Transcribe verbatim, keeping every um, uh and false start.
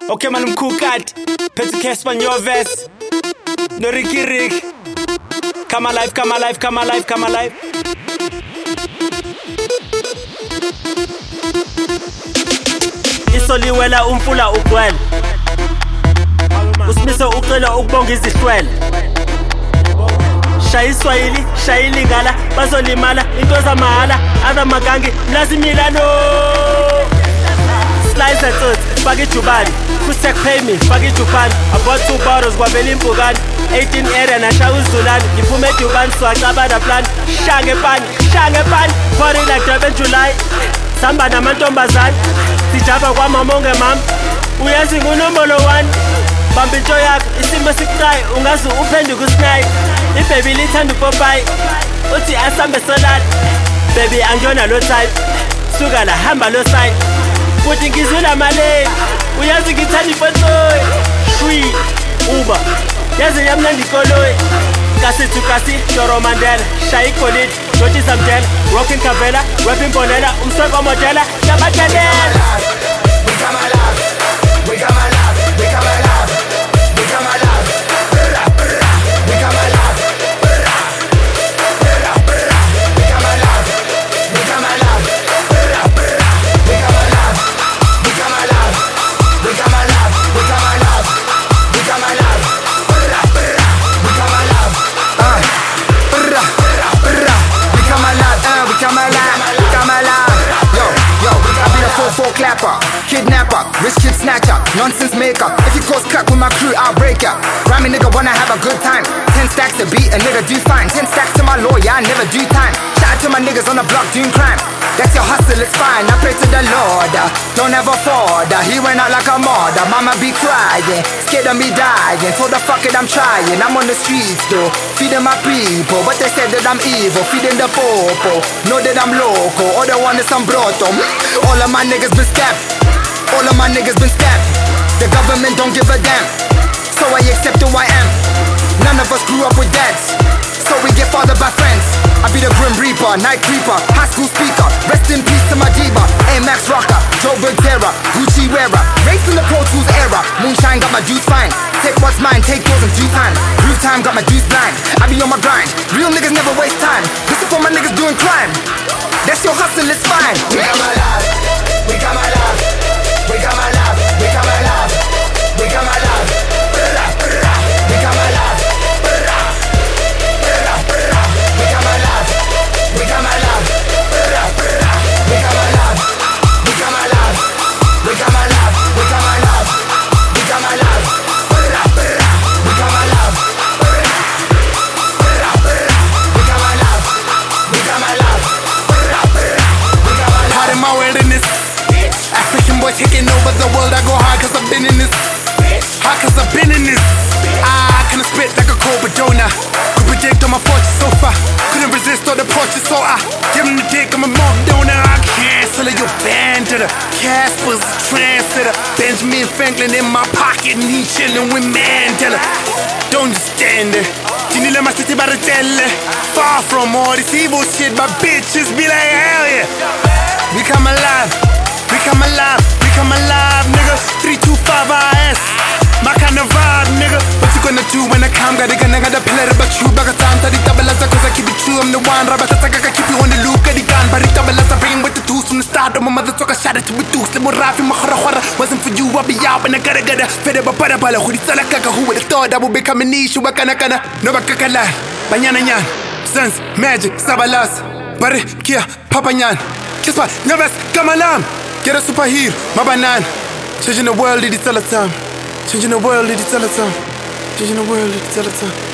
Okay man mkhukati Petty Casper Nyovest No Ricky Rick Come alive, come alive, come alive, come alive Isoliwela umfula ugcwele Usimise ucela ukubonga izihlwele Shaya iswahili, shaya ilingala Bazolimala, into zamahala Other magangi, mlazimila no Slice and toast, faka ijubani Kusek pay me, faka ijubani I bought two bottles, kwavela impukani eighteen area, nashaya uzulani Ngiphume edubani, swacabada plan Shange pani, shange pani Party like Durban July Samba namantombazane Sijaba kwa mamonge mam Uyazi ngunombolo one Bamba into yakho, isimbo sikuqayi Ungazi uphenduka usinayi Ibaby lithanda upopayi Uthi asambe solani Baby angiyona lo type Suka la hamba lo side Futhi ngizula male Uyazi ngithanda ifotoyi Shwi, Uber Yazi yamnandi koloyi Kasi to kasi, Shoro Mandela Shaya ikolidi, Joti Samdela Rockin' Kavela, rapping Bonella Umsweko modela, Yabatendela We come alive, we come alive, we come alive, we come alive, we come alive, we come alive, we come alive, we come alive, we come alive, we come alive, we come alive, we come alive, we come alive, uh, we come alive, uh, we come alive, we come alive, yo, yo, I be a four four clapper. Kidnapper, rich kid snatcher, nonsense maker. If you cause crack with my crew, I'll break ya. Grammy nigga wanna have a good time. Ten stacks to beat, a nigga do fine. Ten stacks to my lawyer, I never do time. Shout out to my niggas on the block doing crime. That's your hustle, it's fine. I pray to the Lord, uh, don't ever fall. uh, He went out like a mother, mama be crying. Scared of me dying, so the fuck it I'm trying. I'm on the streets though, feeding my people. But they said that I'm evil, feeding the popo. Know that I'm local, all they want is some broto. All of my niggas been stabbed. All of my niggas been stabbed. The government don't give a damn. So I accept who I am. None of us grew up with dads, so we get fathered by friends. I be the Grim Reaper, Night Creeper, high school speaker. Rest in peace to my diva, A-Max rocker, Joe Terra, Gucci wearer. Race in the Pro Tools era. Moonshine got my juice fine. Take what's mine, take yours in due time. Blue time got my juice blind. I be on my grind. Real niggas never waste time. This is for my niggas doing crime. That's your hustle, it's fine. We come alive, we come alive. We come alive, we come alive, we come alive, we come alive, we come alive, we come alive, we come alive, we come alive, we come alive, we come alive, we come alive, we come alive, we come alive, part of my wilderness. African boy taking over the world, I go hard cause I've been in this. Hard cause I've been in this. I can spit like a Cobra donor. Could predict on my fortune so far. Couldn't resist all the portraits, so I give him the dick, I'm a mock donor. I cancel it, your band to the Casper's a translator. Benjamin Franklin in my pocket and he chillin' with Mandela. Don't just stand there. Jinila my city by the jelly. Far from all this evil shit, my bitches be like hell yeah. We come alive. We come alive, we come alive, nigga. three two five I S, my kind of vibe, nigga. What you gonna do when I come? Gotta gonna gotta play it, but you back a time to the double as cause I keep it true. I'm the one, Robert, I gotta keep you on the loop. Got the gun, but the double as I bring with the tools from the start. My mother talk a shot it to be deuce. The more rafi, my khara wasn't for you, I'll be out and I gotta get a fed up, but who is a kaka who would have thought I would become an issue. I can't, can't, no, but kakala, Banyana Yan, Sons, Magic, Sabalas, Barry, Kia, Papa Yan, Kispa, Nervous, Kamalam. Get a superhero, my banana. Changing the world, it's all the time. Changing the world, it's all the time. Changing the world, it's all the time.